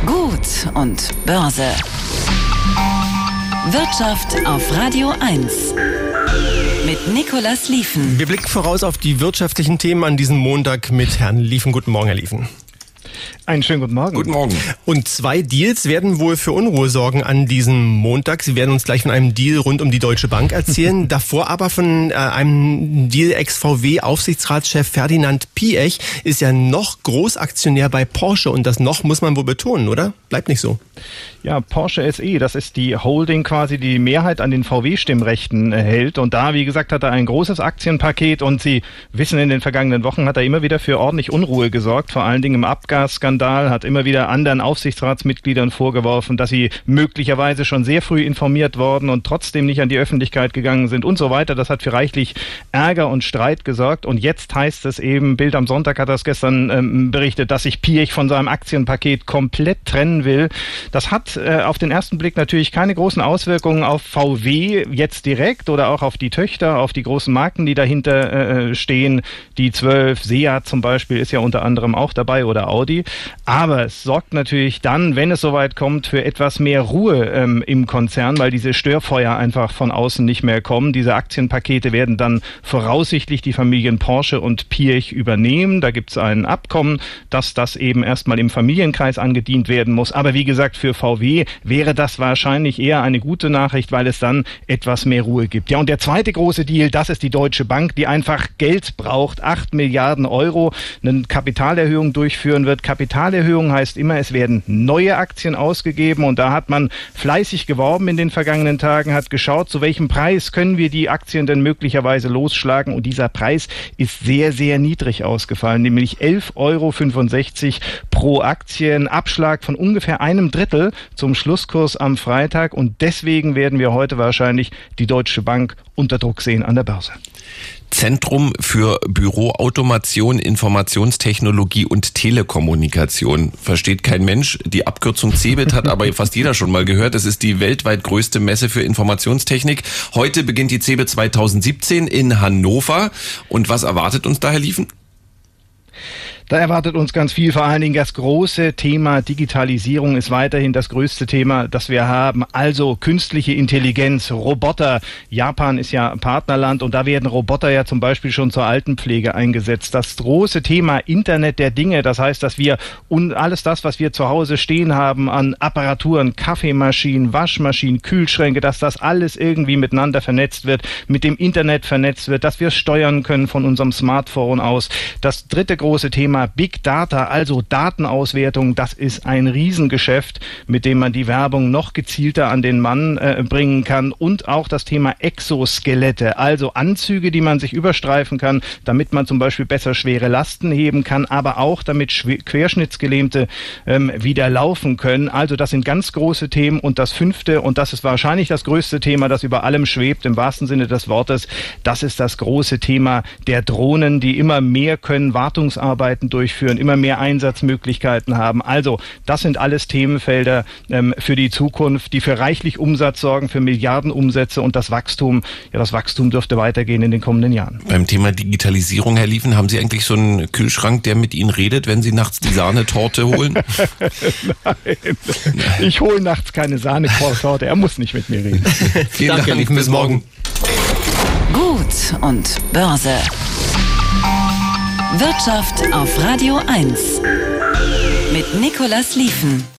Gut und Börse. Wirtschaft auf Radio 1. Mit Nicolas Lieven. Wir blicken voraus auf die wirtschaftlichen Themen an diesem Montag mit Herrn Lieven. Guten Morgen, Herr Lieven. Einen schönen guten Morgen. Guten Morgen. Und 2 Deals werden wohl für Unruhe sorgen an diesem Montag. Sie werden uns gleich von einem Deal rund um die Deutsche Bank erzählen. Davor aber von einem Deal Ex-VW-Aufsichtsratschef Ferdinand Piëch ist ja noch Großaktionär bei Porsche. Und das noch muss man wohl betonen, oder? Bleibt nicht so. Ja, Porsche SE, das ist die Holding quasi, die Mehrheit an den VW-Stimmrechten hält. Und da, wie gesagt, hat er ein großes Aktienpaket. Und Sie wissen, in den vergangenen Wochen hat er immer wieder für ordentlich Unruhe gesorgt. Vor allen Dingen im Abgasskandal, hat immer wieder anderen Aufsichtsratsmitgliedern vorgeworfen, dass sie möglicherweise schon sehr früh informiert worden und trotzdem nicht an die Öffentlichkeit gegangen sind und so weiter. Das hat für reichlich Ärger und Streit gesorgt. Und jetzt heißt es eben, Bild am Sonntag hat das gestern berichtet, dass sich Piëch von seinem Aktienpaket komplett trennen will. Das hat auf den ersten Blick natürlich keine großen Auswirkungen auf VW jetzt direkt oder auch auf die Töchter, auf die großen Marken, die dahinter stehen. Die 12, Seat zum Beispiel ist ja unter anderem auch dabei oder Audi. Aber es sorgt natürlich dann, wenn es soweit kommt, für etwas mehr Ruhe im Konzern, weil diese Störfeuer einfach von außen nicht mehr kommen. Diese Aktienpakete werden dann voraussichtlich die Familien Porsche und Piëch übernehmen. Da gibt es ein Abkommen, dass das eben erstmal im Familienkreis angedient werden muss. Aber wie gesagt, für VW wäre das wahrscheinlich eher eine gute Nachricht, weil es dann etwas mehr Ruhe gibt. Ja, und der zweite große Deal, das ist die Deutsche Bank, die einfach Geld braucht, 8 Milliarden Euro, eine Kapitalerhöhung durchführen wird. Kapitalerhöhung heißt immer, es werden neue Aktien ausgegeben und da hat man fleißig geworben in den vergangenen Tagen, hat geschaut, zu welchem Preis können wir die Aktien denn möglicherweise losschlagen, und dieser Preis ist sehr, sehr niedrig ausgefallen, nämlich 11,65 € pro Aktie, ein Abschlag von ungefähr einem Drittel zum Schlusskurs am Freitag, und deswegen werden wir heute wahrscheinlich die Deutsche Bank unter Druck sehen an der Börse. Zentrum für Büroautomation, Informationstechnologie und Telekommunikation. Versteht kein Mensch. Die Abkürzung CeBIT hat aber fast jeder schon mal gehört. Es ist die weltweit größte Messe für Informationstechnik. Heute beginnt die CeBIT 2017 in Hannover. Und was erwartet uns da, Herr Lieven? Da erwartet uns ganz viel, vor allen Dingen das große Thema Digitalisierung ist weiterhin das größte Thema, das wir haben. Also künstliche Intelligenz, Roboter. Japan ist ja Partnerland und da werden Roboter ja zum Beispiel schon zur Altenpflege eingesetzt. Das große Thema Internet der Dinge, das heißt, dass wir alles das, was wir zu Hause stehen haben an Apparaturen, Kaffeemaschinen, Waschmaschinen, Kühlschränke, dass das alles irgendwie miteinander vernetzt wird, mit dem Internet vernetzt wird, dass wir steuern können von unserem Smartphone aus. Das dritte große Thema Big Data, also Datenauswertung, das ist ein Riesengeschäft, mit dem man die Werbung noch gezielter an den Mann bringen kann, und auch das Thema Exoskelette, also Anzüge, die man sich überstreifen kann, damit man zum Beispiel besser schwere Lasten heben kann, aber auch damit Querschnittsgelähmte wieder laufen können. Also das sind ganz große Themen. Und das fünfte, und das ist wahrscheinlich das größte Thema, das über allem schwebt, im wahrsten Sinne des Wortes, das ist das große Thema der Drohnen, die immer mehr können, Wartungsarbeiten durchführen, immer mehr Einsatzmöglichkeiten haben. Also das sind alles Themenfelder für die Zukunft, die für reichlich Umsatz sorgen, für Milliardenumsätze, und das Wachstum dürfte weitergehen in den kommenden Jahren. Beim Thema Digitalisierung, Herr Lieven, haben Sie eigentlich so einen Kühlschrank, der mit Ihnen redet, wenn Sie nachts die Sahnetorte holen? Nein, ich hole nachts keine Sahnetorte, er muss nicht mit mir reden. Vielen Dank, Herr Lieven, bis morgen. Gut und Börse. Wirtschaft auf Radio 1 mit Nicolas Lieven.